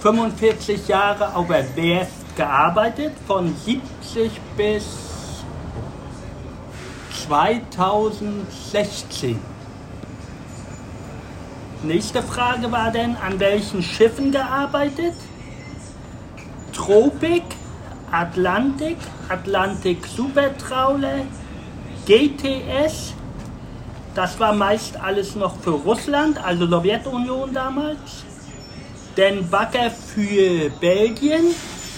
45 Jahre auf der Werft gearbeitet, von 70 bis 2016. Nächste Frage war dann, an welchen Schiffen gearbeitet? Tropik, Atlantik, Atlantik Supertrawler, GTS, das war meist alles noch für Russland, also Sowjetunion damals. Dann Bagger für Belgien.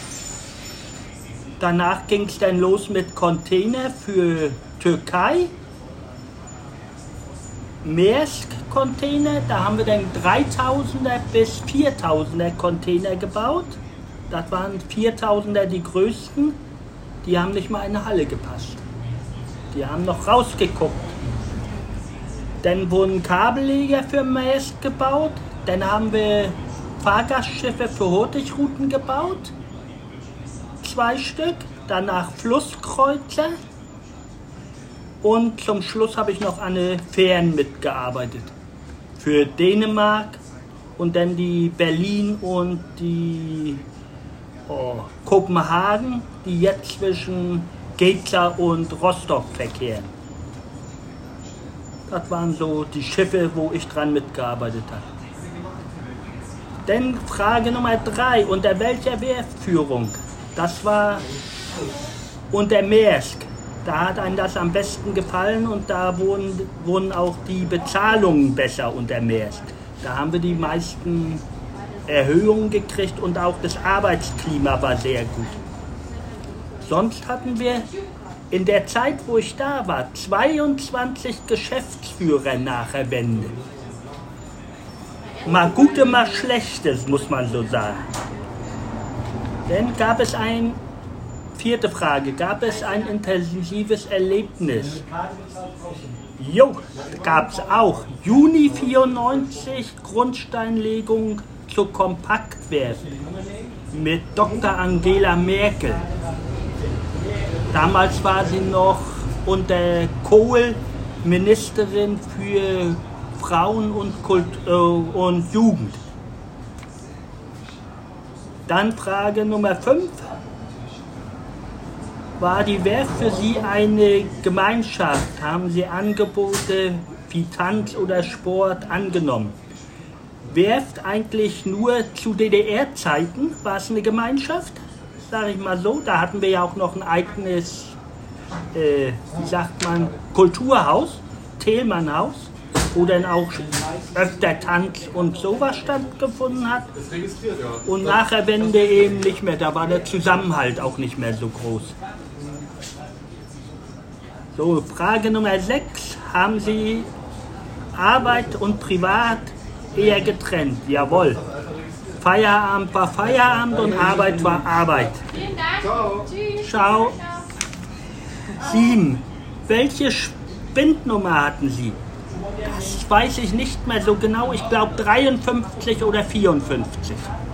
Danach ging es dann los mit Container für Türkei. Maersk Container, da haben wir dann 3000er bis 4000er Container gebaut. Das waren 4000er die größten, die haben nicht mal in eine Halle gepasst. Die haben noch rausgeguckt. Dann wurden Kabelleger für Maersk gebaut. Dann haben wir Fahrgastschiffe für Hurtigruten gebaut. 2 Stück. Danach Flusskreuzer. Und zum Schluss habe ich noch an den Fähren mitgearbeitet. Für Dänemark und dann die Berlin und die Kopenhagen, die jetzt zwischen Geza und Rostock verkehren. Das waren so die Schiffe, wo ich dran mitgearbeitet habe. Dann Frage Nummer 3, unter welcher Werftführung? Das war unter Maersk. Da hat einem das am besten gefallen und da wurden auch die Bezahlungen besser unter Maersk. Da haben wir die meisten Erhöhungen gekriegt und auch das Arbeitsklima war sehr gut. Sonst hatten wir in der Zeit, wo ich da war, 22 Geschäftsführer nach der Wende. Mal Gute, mal Schlechtes, muss man so sagen. Dann gab es vierte Frage, gab es ein intensives Erlebnis? Jo, gab es auch. Juni 94, Grundsteinlegung zur Kompaktwerft mit Dr. Angela Merkel. Damals war sie noch unter Kohl Ministerin für Frauen und Jugend. Dann Frage Nummer 5. War die Werft für Sie eine Gemeinschaft? Haben Sie Angebote wie Tanz oder Sport angenommen? Werft eigentlich nur zu DDR-Zeiten? War es eine Gemeinschaft? Sage ich mal so. Da hatten wir ja auch noch ein eigenes, wie sagt man, Kulturhaus, Thälmannhaus, wo dann auch öfter Tanz und sowas stattgefunden hat. Und nach der Wende eben nicht mehr. Da war der Zusammenhalt auch nicht mehr so groß. So, Frage Nummer 6. Haben Sie Arbeit und Privat eher getrennt? Jawohl. Feierabend war Feierabend und Arbeit war Arbeit. Vielen Dank. Ciao. Tschüss. Ciao. 7. Welche Spindnummer hatten Sie? Das weiß ich nicht mehr so genau. Ich glaube 53 oder 54.